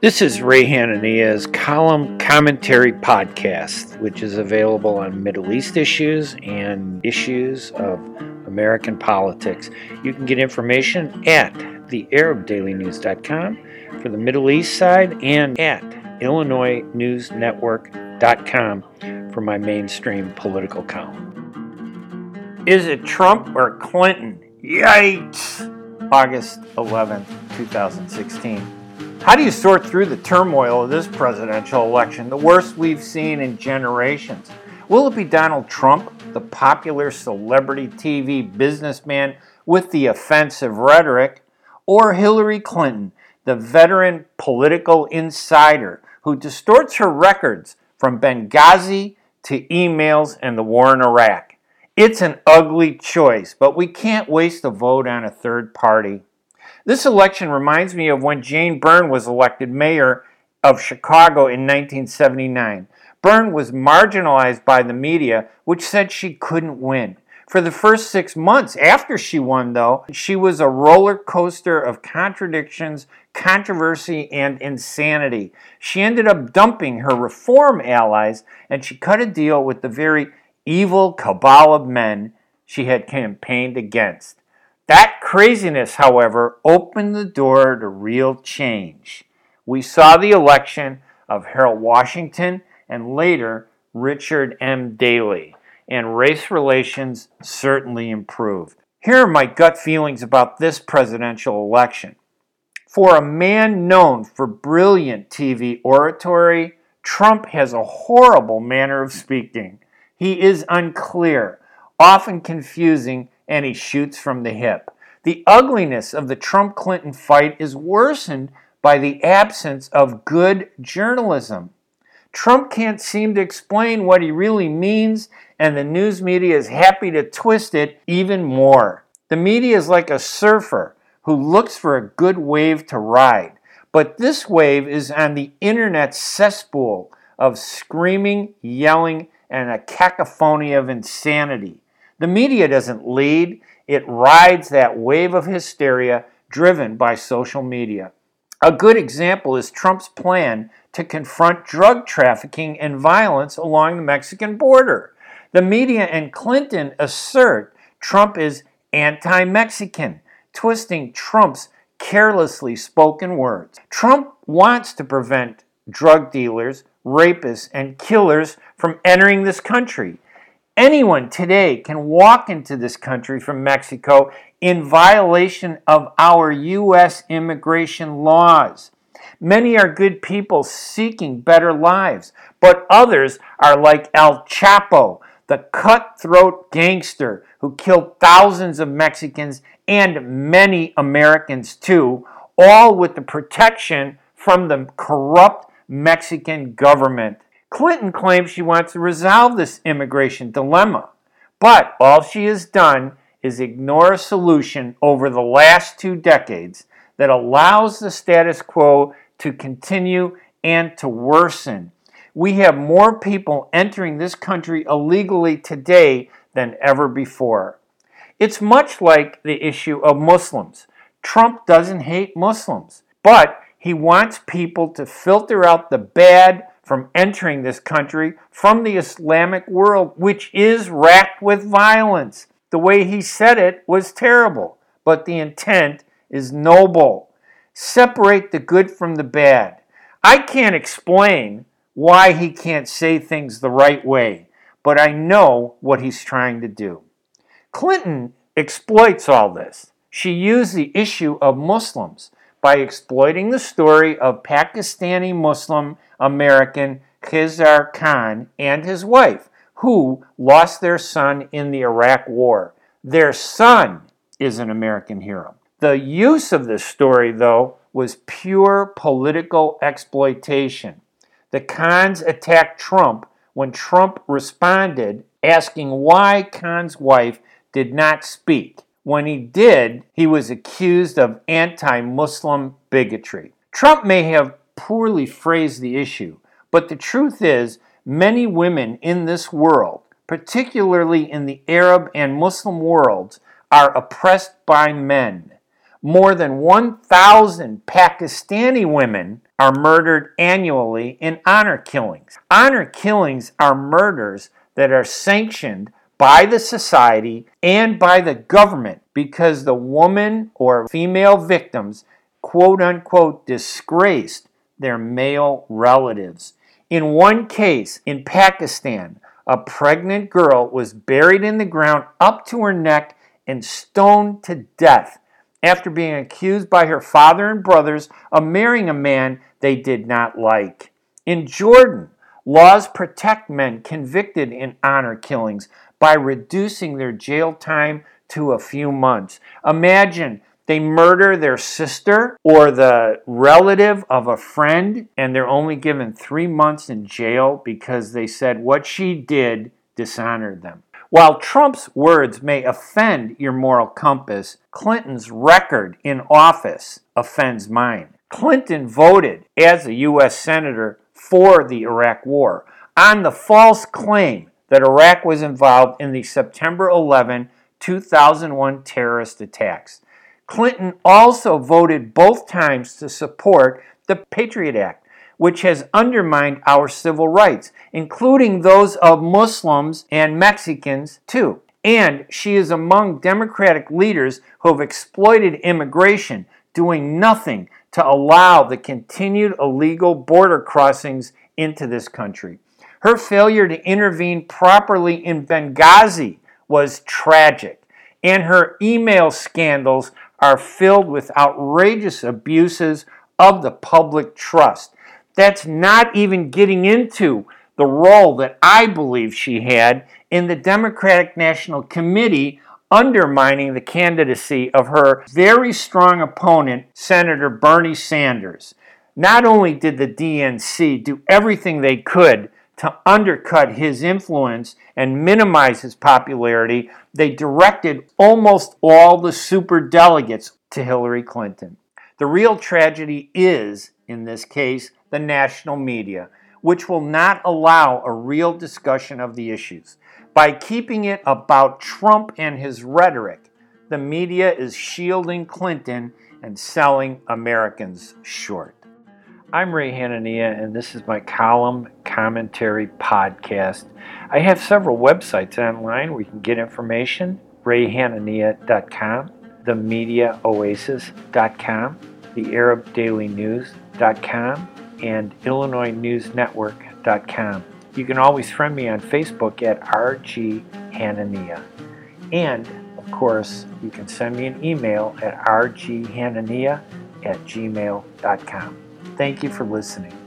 This is Ray Hanania's Column Commentary Podcast, which is available on Middle East issues and issues of American politics. You can get information at thearabdailynews.com for the Middle East side and at IllinoisNewsNetwork.com for my mainstream political column. Is it Trump or Clinton? Yikes! August 11th, 2016. How do you sort through the turmoil of this presidential election, the worst we've seen in generations? Will it be Donald Trump, the popular celebrity TV businessman with the offensive rhetoric, or Hillary Clinton, the veteran political insider who distorts her records from Benghazi to emails and the war in Iraq? It's an ugly choice, but we can't waste a vote on a third party. This election reminds me of when Jane Byrne was elected mayor of Chicago in 1979. Byrne was marginalized by the media, which said she couldn't win. For the first 6 months after she won, though, she was a roller coaster of contradictions, controversy, and insanity. She ended up dumping her reform allies, and she cut a deal with the very evil cabal of men she had campaigned against. That craziness, however, opened the door to real change. We saw the election of Harold Washington and later Richard M. Daley, and race relations certainly improved. Here are my gut feelings about this presidential election. For a man known for brilliant TV oratory, Trump has a horrible manner of speaking. He is unclear, often confusing, and he shoots from the hip. The ugliness of the Trump-Clinton fight is worsened by the absence of good journalism. Trump can't seem to explain what he really means, and the news media is happy to twist it even more. The media is like a surfer who looks for a good wave to ride, but this wave is on the internet cesspool of screaming, yelling, and a cacophony of insanity. The media doesn't lead, it rides that wave of hysteria driven by social media. A good example is Trump's plan to confront drug trafficking and violence along the Mexican border. The media and Clinton assert Trump is anti-Mexican, twisting Trump's carelessly spoken words. Trump wants to prevent drug dealers, rapists, and killers from entering this country. Anyone today can walk into this country from Mexico in violation of our U.S. immigration laws. Many are good people seeking better lives, but others are like El Chapo, the cutthroat gangster who killed thousands of Mexicans and many Americans too, all with the protection from the corrupt Mexican government. Clinton claims she wants to resolve this immigration dilemma, but all she has done is ignore a solution over the last 2 decades that allows the status quo to continue and to worsen. We have more people entering this country illegally today than ever before. It's much like the issue of Muslims. Trump doesn't hate Muslims, but he wants people to filter out the bad from entering this country from the Islamic world, which is racked with violence. The way he said it was terrible, but the intent is noble. Separate the good from the bad. I can't explain why he can't say things the right way, but I know what he's trying to do. Clinton exploits all this. She used the issue of Muslims by exploiting the story of Pakistani Muslim American Khizr Khan and his wife, who lost their son in the Iraq War. Their son is an American hero. The use of this story, though, was pure political exploitation. The Khans attacked Trump when Trump responded, asking why Khan's wife did not speak. When he did, he was accused of anti-Muslim bigotry. Trump may have poorly phrased the issue, but the truth is, many women in this world, particularly in the Arab and Muslim worlds, are oppressed by men. More than 1,000 Pakistani women are murdered annually in honor killings. Honor killings are murders that are sanctioned by the society and by the government because the woman or female victims, quote unquote, disgraced their male relatives. In one case in Pakistan, a pregnant girl was buried in the ground up to her neck and stoned to death after being accused by her father and brothers of marrying a man they did not like. In Jordan, laws protect men convicted in honor killings by reducing their jail time to a few months. Imagine they murder their sister or the relative of a friend, and they're only given 3 months in jail because they said what she did dishonored them. While Trump's words may offend your moral compass, Clinton's record in office offends mine. Clinton voted as a U.S. Senator for the Iraq War on the false claim that Iraq was involved in the September 11, 2001 terrorist attacks. Clinton also voted both times to support the Patriot Act, which has undermined our civil rights, including those of Muslims and Mexicans too. And she is among Democratic leaders who have exploited immigration, doing nothing to allow the continued illegal border crossings into this country. Her failure to intervene properly in Benghazi was tragic, and her email scandals are filled with outrageous abuses of the public trust. That's not even getting into the role that I believe she had in the Democratic National Committee undermining the candidacy of her very strong opponent, Senator Bernie Sanders. Not only did the DNC do everything they could to undercut his influence and minimize his popularity, they directed almost all the superdelegates to Hillary Clinton. The real tragedy is, in this case, the national media, which will not allow a real discussion of the issues. By keeping it about Trump and his rhetoric, the media is shielding Clinton and selling Americans short. I'm Ray Hanania, and this is my column commentary podcast. I have several websites online where you can get information: rayhanania.com, themediaoasis.com, thearabdailynews.com, and illinoisnewsnetwork.com. You can always friend me on Facebook at RG Hanania. And, of course, you can send me an email at rghanania@gmail.com. Thank you for listening.